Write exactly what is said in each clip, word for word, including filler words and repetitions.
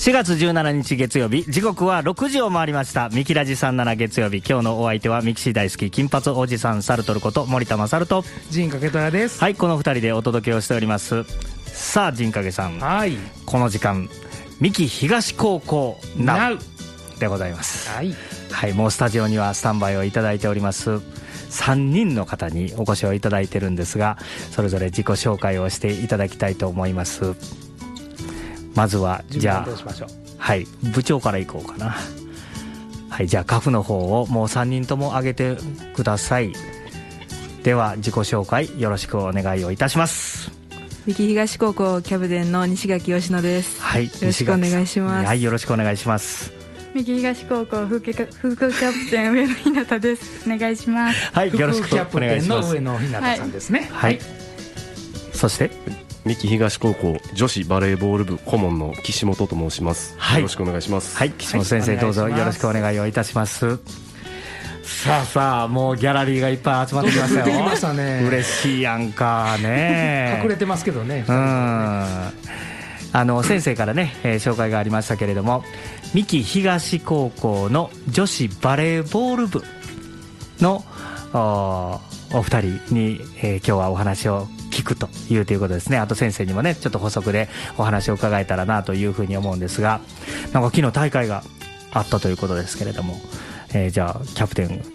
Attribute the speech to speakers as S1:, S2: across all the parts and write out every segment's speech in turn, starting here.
S1: しがつじゅうしちにち月曜日、時刻はろくじを回りました。ミキラジさんじゅうなな月曜日、今日のお相手はミキシー大好き金髪おじさんサルトルこと森田勝と
S2: 陣掛虎です。
S1: はい、このふたりでお届けをしております。さあ陣掛さん、
S2: はい、
S1: この時間三木東高校ナウ
S2: Now
S1: でございます。
S2: はい、
S1: はい、もうスタジオにはスタンバイをいただいておりますさんにんの方にお越しをいただいてるんですが、それぞれ自己紹介をしていただきたいと思います。まずはじゃあ
S2: どうしましょう。
S1: はい、部長からいこうかな。はい、じゃあカフの方をもうさんにんとも挙げてください。では自己紹介よろしくお願いをいたします。
S3: 三木東高校キャプテンの西垣吉野です。
S1: はい、
S3: よろしくお願いします。
S1: はい、よろしくお願いします。
S4: 三木東高校副キャプテン上野ひなたです。お願いします。
S1: はい、よろしくお願いします。
S2: 副キャプテンの上野ひなたさんですね。
S1: はい、はい、そして
S5: 三木東高校女子バレーボール部顧問の岸本と申します、はい、よろしくお願いします。
S1: はい、岸本先生、はい、どうぞよろしくお願いをいたします。さあさあ、もうギャラリーがいっぱい集まってきましたよ。
S2: 出てきましたね。
S1: 嬉しいやんかね。
S2: 隠れてますけどね。
S1: うん、あの先生からね、えー、紹介がありましたけれども、三木東高校の女子バレーボール部の お, お二人に、えー、今日はお話を聞くというということですね。あと先生にもね、ちょっと補足でお話を伺えたらなというふうに思うんですが、なんか昨日大会があったということですけれども、えー、じゃあキャプテン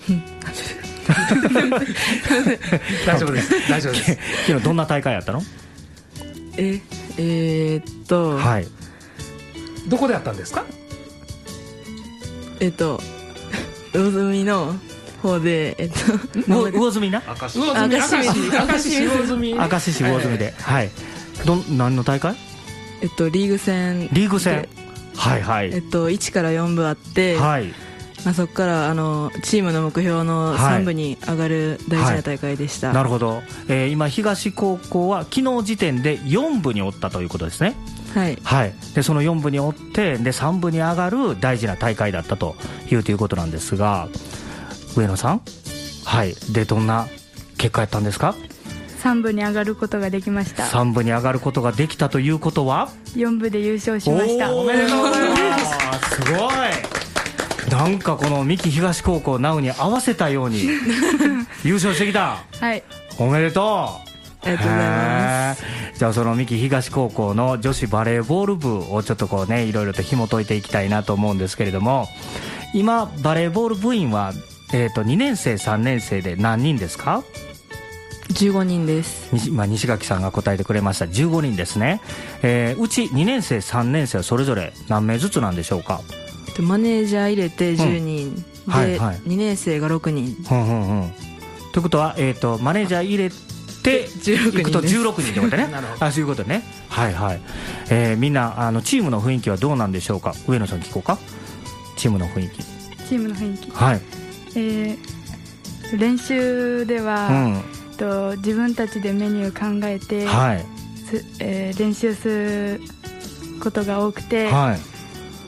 S2: 大丈夫です、大丈夫です。
S1: 昨日どんな大会やったの？
S3: ええー、っと、
S1: はい、
S2: どこでやったんですか？
S3: えっと魚住の方で、えっと
S1: 魚住な、
S2: 明石市明石市魚住
S1: 明石市魚住で、はい、ど何の大会？
S3: えっとリーグ戦
S1: リーグ戦、はいはい、
S3: えっといちからよん部あって、はい、まあ、そこからあのチームの目標のさん部に上がる大事な大会でした。
S1: はいはい、なるほど、えー、今東高校は昨日時点でよん部におったということですね。
S3: はい、
S1: はい、でそのよん部におってでさん部に上がる大事な大会だったというということなんですが、上野さん、はい、でどんな結果やったんですか？
S4: さん部に上がることができました。
S1: さん部に上がることができたということは
S4: よん部で優勝しました。
S2: おめでとうございます。
S1: すごい、なんかこの三木東高校ナウに合わせたように優勝してきた。
S4: はい、
S1: おめでとう。
S3: ありがとうございます。
S1: じゃあその三木東高校の女子バレーボール部をちょっとこうね、いろいろと紐解いていきたいなと思うんですけれども、今バレーボール部員は、えー、とにねん生さんねん生で何人ですか？
S3: じゅうごにんです。
S1: 西、まあ、西垣さんが答えてくれました。じゅうごにんですね。えー、うちにねん生さんねん生はそれぞれ何名ずつなんでしょうか？
S3: マネージャー入れてじゅうにん、うん、で、はいはい、にねん生がろくにん、
S1: うんうんうん、ということは、えー、とマネージャー入れて
S3: じゅうろくにん
S1: いくとじゅうろくにんってことね。あ、そういうことね。はいはい、えー、みんなあのチームの雰囲気はどうなんでしょうか？上野さん聞こうか。チームの雰囲気。
S4: チームの雰囲気、
S1: はい、
S4: えー、練習では、うん、と自分たちでメニュー考えて、はい、えー、練習することが多くて、はい、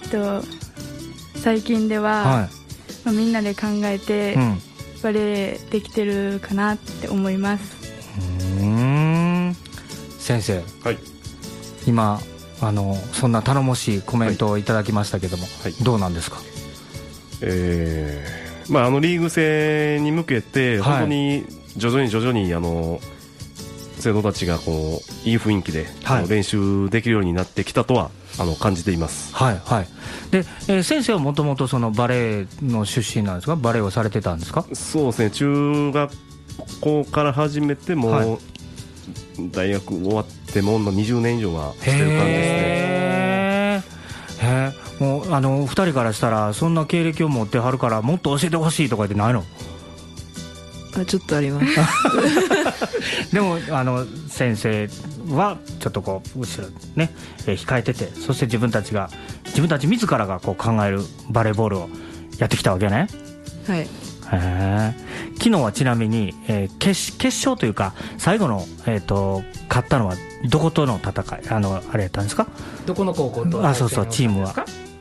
S4: と最近では、はい、まあ、みんなで考えて、うん、バレーできてるかなって思います。
S1: うーん、先生、
S5: はい、
S1: 今あのそんな頼もしいコメントをいただきましたけども、はい、どうなんですか？
S5: えーまあ、あのリーグ戦に向けて本当に徐々に徐々にあの生徒たちがこういい雰囲気で、はい、練習できるようになってきたとはあの感じています。
S1: はいはい。で、えー、先生はもともとそのバレエの出身なんですか？バレエをされてたんですか？
S5: そうですね、中学校から始めても、はい、大学終わってもにじゅうねん以上はしてる感じですね。
S1: へーへー、もうあのふたりからしたらそんな経歴を持ってはるからもっと教えてほしいとか言ってないの？
S3: あ、ちょっとあります
S1: でもあの先生はちょっとこう後ろね、えー、控えてて、そして自分たちが自分たち自らがこう考えるバレーボールをやってきたわけね。
S3: はい。
S1: へ昨日はちなみに、えー、決, 決勝というか最後の、えー、と勝ったのはどことの戦い、あのあれやったんですか？
S2: どこの高校と？
S1: あ、そうそう、チームは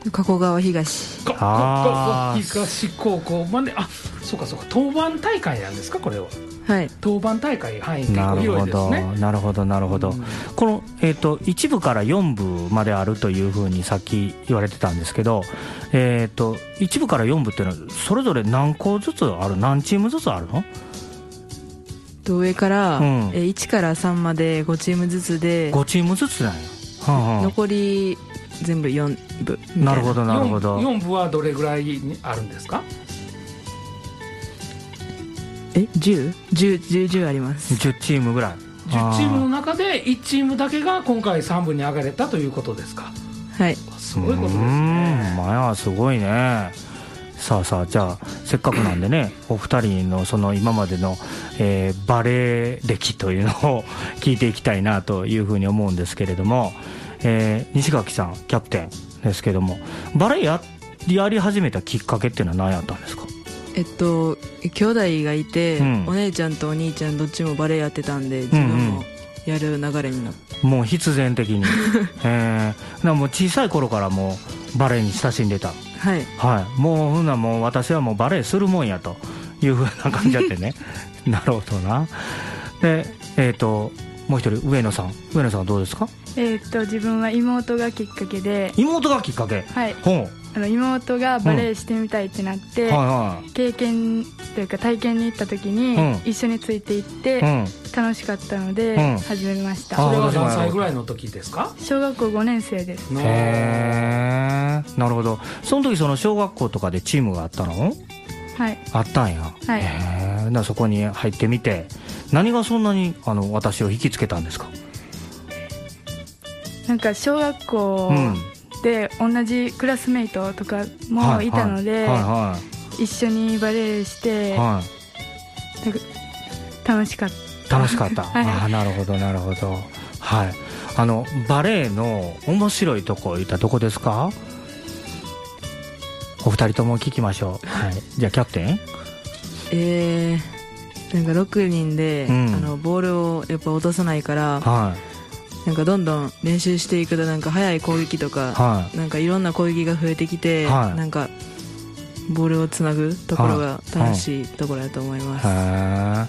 S3: 加古川東。
S2: 加古川東高校まで、あ、そうかそうか、当番大会なんですか、これは。
S3: はい、
S2: 当番大会範囲結構広いですね。
S1: なるほどなるほど、うん、この、えーと、いち部からよん部まであるというふうにさっき言われてたんですけど、えーと、いち部からよん部っていうのはそれぞれ何校ずつある、何チームずつあるの？
S3: 上から、うん、えいちからさんまでごチームずつで
S1: ごチームずつなんや、はあはあ、
S3: 残り全部よん部。
S1: なるほどなるほど。
S2: 4, 4部はどれぐらいにあるんですか？
S3: え じゅう? じゅう, じゅう, じゅうあります。
S1: じゅうチームぐらい。
S2: じゅうチームの中でいちチームだけが今回さん部に上がれたということですか？
S3: はい、
S2: すごいことですね。
S1: まあすごいね。さあさあ、じゃあせっかくなんでねお二人のその今までの、えー、バレー歴というのを聞いていきたいなというふうに思うんですけれども、えー、西垣さんキャプテンですけども、バレー や, やり始めたきっかけっていうのは何やったんですか？
S3: えっと兄弟がいて、うん、お姉ちゃんとお兄ちゃんどっちもバレエやってたんで自分もやる流れになって、
S1: うんうん、もう必然的に、えー、なもう小さい頃からもうバレエに親しんでた。
S3: はい、
S1: はい、もうふんなもう私はもうバレエするもんやというふうな感じだってねなるほどな。で、えーともう一人上野さん、上野さんはどうですか？
S4: えー、と自分は妹がきっかけで。
S1: 妹がきっかけ？
S4: はい、
S1: ほう、
S4: あの妹がバレエしてみたいってなって、うんはいはい、経験というか体験に行った時に、うん、一緒について行って、うん、楽しかったので、うん、始めました。
S2: それは何歳ぐらいの時ですか？
S4: 小学校ごねん生です。
S1: へー、なるほど。その時その小学校とかでチームがあったの？
S4: はい、
S1: あったんや、
S4: はい、
S1: へー、なそこに入ってみて何がそんなにあの私を引きつけたんですか？
S4: なんか小学校、うんで同じクラスメイトとかもいたので、はいはいはいはい、一緒にバレエして、はい、楽しかった
S1: 楽しかった、はい、あなるほどなるほど、はい、あのバレエの面白いとこいったどこですか？お二人とも聞きましょう、はい、じゃあキャプテン。
S3: えー、なんかろくにんで、うん、あのボールをやっぱ落とさないから、はい、なんかどんどん練習していくとなんか速い攻撃とか、はい、なんかいろんな攻撃が増えてきて、はい、なんかボールをつなぐところが楽しいところだと思います、
S1: はい、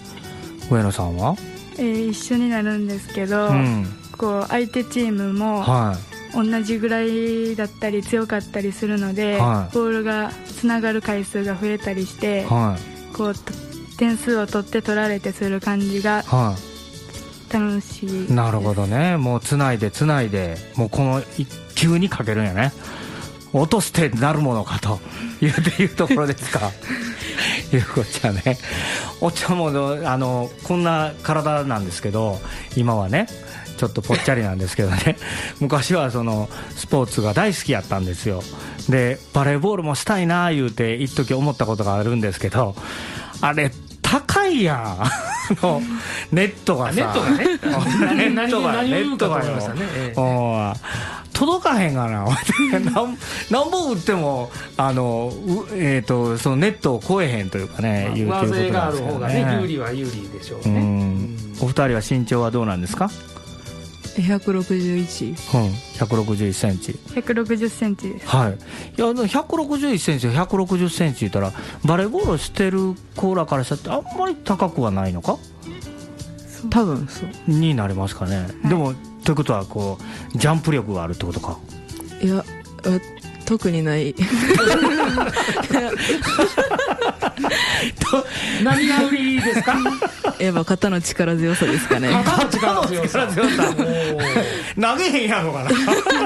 S1: 上野さんは？
S4: えー、一緒になるんですけど、うん、こう相手チームも、はい、同じぐらいだったり強かったりするので、はい、ボールがつながる回数が増えたりして、はい、こう点数を取って取られてする感じが、はい、楽しいです。
S1: なるほどね。もうつないでつないでもうこの一球にかけるんやね。落としてなるものかというっていうところですかゆうこちゃんね、おっちゃんもあのこんな体なんですけど今はねちょっとぽっちゃりなんですけどね昔はそのスポーツが大好きやったんですよ。でバレーボールもしたいな言うて一時思ったことがあるんですけど、あれ高いやんあのネットがさ、
S2: ネットがね
S1: ネットが
S2: 何を言うかと思いましたね、ええ、
S1: 届かへんがな何, 何本打ってもあの、えー、とそのネットを超えへんというかね、
S2: まあ、上背がある方がね有利は有利でしょうね。うん、
S1: お二人は身長はどうなんですか？
S3: ひゃくろくじゅういち、うん、
S1: ひゃくろくじゅういちセンチ、
S4: ひゃくろくじゅっセンチです。
S1: はい、いやひゃくろくじゅういちセンチひゃくろくじゅっセンチ言ったらバレーボールをしてる子らからしたってあんまり高くはないのか？
S3: 多分そう
S1: になりますかね、はい、でもということはこうジャンプ力があるってことか？
S3: いや特にない
S2: 何が売りですか？
S3: やっぱ肩の力強さですかね。
S2: 肩の力強さ
S1: 投げへんやろかな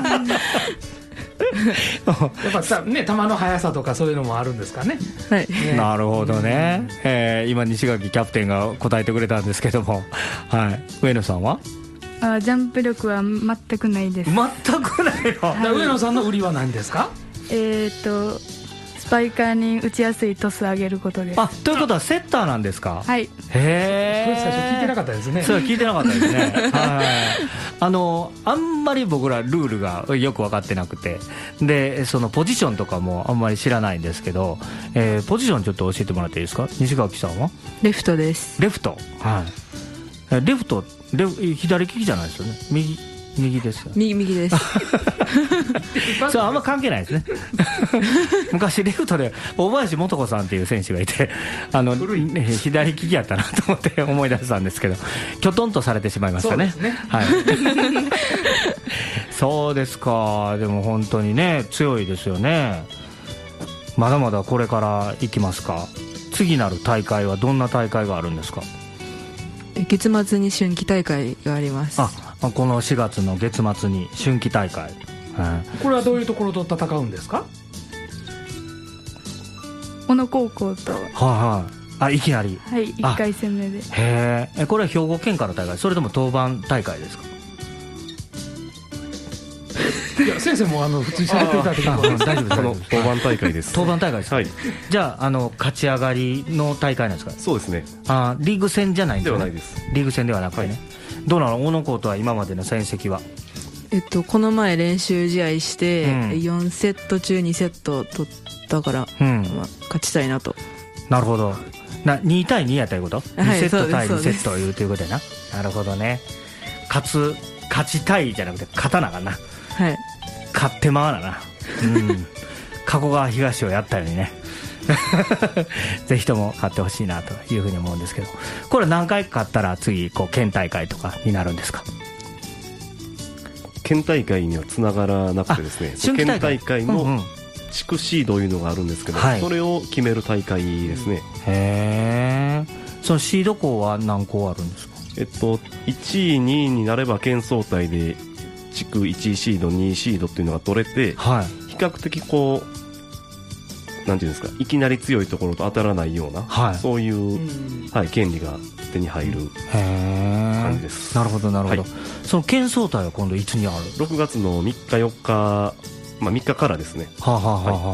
S2: やっぱさ、ね、球の速さとかそういうのもあるんですかね。
S3: はい、
S1: ね、なるほどね、えー、今西垣キャプテンが答えてくれたんですけども、はい、上野さんは？
S4: あジャンプ力は全くないです。
S1: 全くないの、
S2: はい、上野さんの売りは何ですか？
S4: えーとスパイカーに打ちやすいトス上げることです。
S1: あということはセッターなんですか？
S4: はい。
S1: へえ。
S2: それ最初聞いてなかったですね。
S1: それは聞いてなかったですねはいあのあんまり僕らルールがよく分かってなくて、でそのポジションとかもあんまり知らないんですけど、えー、ポジションちょっと教えてもらっていいですか？西垣さんは？
S3: レフトです。
S1: レフト、はい、レフトレ左利きじゃないですよね？右右ですよ。
S3: 右右です
S1: そうあんま関係ないですね昔レフトで大林素子さんっていう選手がいてあの、ね、左利きやったなと思って思い出したんですけどきょとんとされてしまいましたね。そうですね、はい、そうですか。でも本当にね強いですよね。まだまだこれからいきますか。次なる大会はどんな大会があるんですか。
S3: 月末に春季大会があります。
S1: あ、このしがつの月末に春季大会、
S2: うん、これはどういうところと戦うんですか。
S4: 小野高校と、はい
S1: はい、あいきなり、
S4: はい、いっかい戦目で。
S1: へえ、これは兵庫県から大会、それとも当番大会ですか。
S2: いや先生もあの普通に喋っていただければ大丈夫です。
S5: この当番大会です。
S1: 当番大会ですか、
S5: はい、
S1: じゃあ、あの勝ち上がりの大会なんですか。
S5: そうですね。
S1: あリーグ戦じゃないんですよね。
S5: ではないです。
S1: リーグ戦ではなくてね、はい、どうなの小野高とは今までの戦績は。
S3: えっとこの前練習試合して、うん、よんセット中にセット取ったから、うんまあ、勝ちたいなと。な
S1: るほど。なに対にやったいうこと、はい、にセット対にセットいうということやな。なるほどね。勝つ勝ちたいじゃなくて勝たなあかんな。
S3: はい、
S1: 勝ってまわなな、うん、加古川東をやったようにねぜひとも勝ってほしいなというふうに思うんですけど、これ何回か勝ったら次こう県大会とかになるんですか。
S5: 県大会にはつながらなくてですね、県大会の地区シードというのがあるんですけど、うんうん、それを決める大会ですね、
S1: うん、へえ。そのシード校は何校あるんですか。
S5: えっといちいにいになれば県総体で地区いちいシードにいシードっていうのが取れて、はい、比較的こうなんていうんですか、いきなり強いところと当たらないような、はい、そういう、はい、権利が手に入る感じです。
S1: なるほどなるほど、はい、その県総体は今度いつにある。
S5: ろくがつのみっかよっか、まあ、みっかからですね。
S1: はあ、はあはあはあ、はい、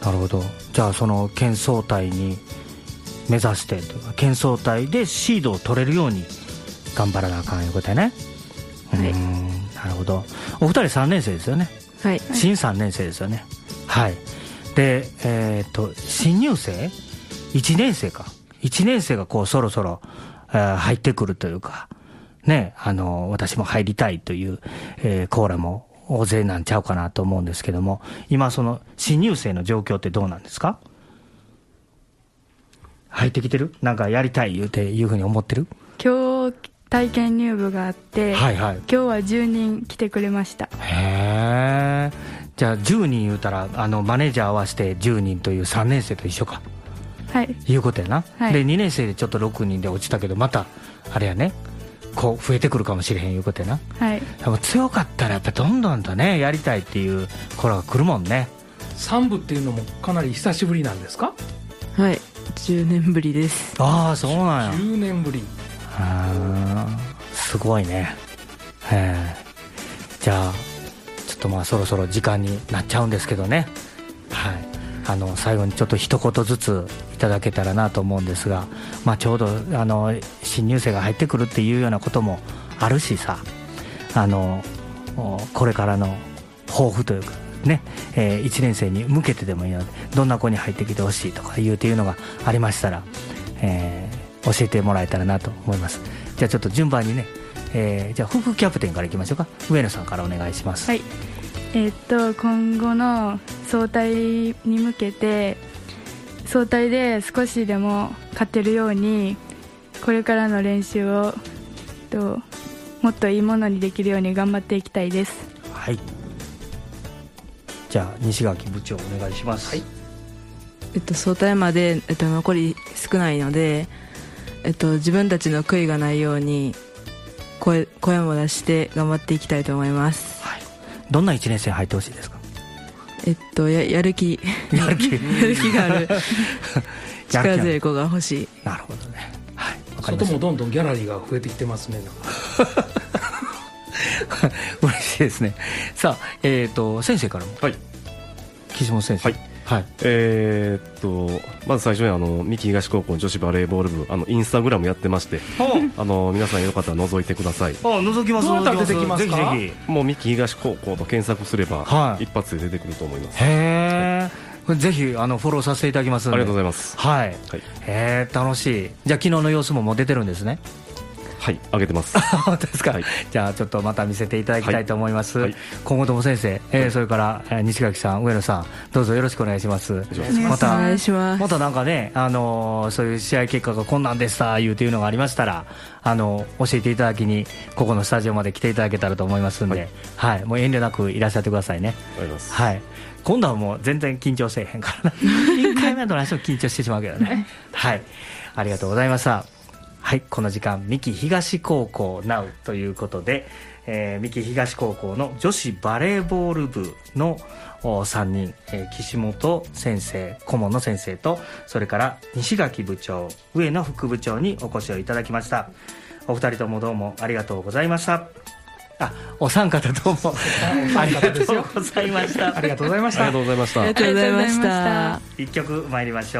S1: なるほど。じゃあその県総体に目指してというか県総体でシードを取れるように頑張らなあかんいうことやね。はい、うん、なるほど。お二人さんねん生ですよね。
S3: はい。
S1: 新さんねん生ですよね。はい。で、えー、っと新入生いちねん生かいちねん生がこうそろそろ、えー、入ってくるというかね、あの私も入りたいという、えー、コーラも大勢なんちゃうかなと思うんですけども、今その新入生の状況ってどうなんですか。入ってきてる。なんかやりたい言うていうふうに思ってる。
S4: 今日体験入部があって、はいはい、今日はじゅうにん来てくれました。
S1: へえ。じゃあじゅうにん言うたらあのマネージャー合わせてじゅうにんというさんねん生と一緒か。
S4: はい。
S1: いうことやな。はい、でにねん生でちょっとろくにんで落ちたけどまたあれやね、こう増えてくるかもしれへんいうことやな。
S4: はい。
S1: でも強かったらやっぱどんどんとねやりたいっていう子らが来るもんね。
S2: さん部っていうのもかなり久しぶりなんですか。
S3: はい。じゅうねんぶりです。
S1: ああそうなんや。
S2: じゅうねんぶり。
S1: あすごいね。へじゃあちょっとまあそろそろ時間になっちゃうんですけどね、はい、あの最後にちょっと一言ずついただけたらなと思うんですが、まあ、ちょうどあの新入生が入ってくるっていうようなこともあるしさ、あのこれからの抱負というかね、えー、いちねん生に向けてでもいいのでどんな子に入ってきてほしいとかいうっていうのがありましたら、えー教えてもらえたらなと思います。じゃあちょっと順番にね、えー、じゃあ副キャプテンからいきましょうか。上野さんからお願いします。
S4: はい。えー、っと今後の総体に向けて総体で少しでも勝てるようにこれからの練習をともっといいものにできるように頑張っていきたいです。
S1: はい。じゃあ西垣部長お願いします。はい。
S3: えっと総体まで、えっと、残り少ないので。えっと、自分たちの悔いがないように 声, 声も出して頑張っていきたいと思います、
S1: はい、どんないちねん生入ってほしいですか。
S3: えっと や, やる気
S1: やる気
S3: やる気がある力強い子が欲しい。
S1: なるほどね、はい、
S2: 外もどんどんギャラリーが増えてきてますね。
S1: 嬉しいですね。さあ、えーと先生からも、はい、岸本先生、はいはい、え
S5: ー、っとまず最初にあの三木東高校女子バレーボール部あのインスタグラムやってましてあの皆さんよかったら覗いてください。
S1: あ覗きます。
S2: どうやったら出てきますか。
S5: ぜひぜひもう三木東高校と検索すれば、はい、一発で出てくると思います。
S1: へー、はい、ぜひあのフォローさせていただきますので。
S5: ありがとうございます。
S1: はい、はい、へー楽しい。じゃあ昨日の様子ももう出てるんですね。
S5: はい上げてます
S1: 本当ですか、はい、じゃあちょっとまた見せていただきたいと思います、はいはい、今後とも先生、えー、それから、えー、西垣さん上野さんどうぞよろしくお願いします。また
S3: お願いします。
S1: またなんかね、あのー、そういう試合結果がこんなんでしたいうていうのがありましたら、あの教えていただきにここのスタジオまで来ていただけたらと思いますんで、はい、はい、もう遠慮なくいらっしゃってくださいね。
S5: ありがとうございます。
S1: はい、今度はもう全然緊張せえへんからないっかいめの話を緊張してしまうけどねはい、ありがとうございました。はい、この時間三木東高校 ナウ ということで、えー、三木東高校の女子バレーボール部のさんにん、えー、岸本先生顧問の先生と、それから西垣部長上野副部長にお越しをいただきました。お二人ともどうもありがとうございました。あ、お三方どうもありがとうございました。
S2: ありがとうございました。
S5: ありがとうございました。
S3: ありがとうございました。
S1: 一曲参りましょう。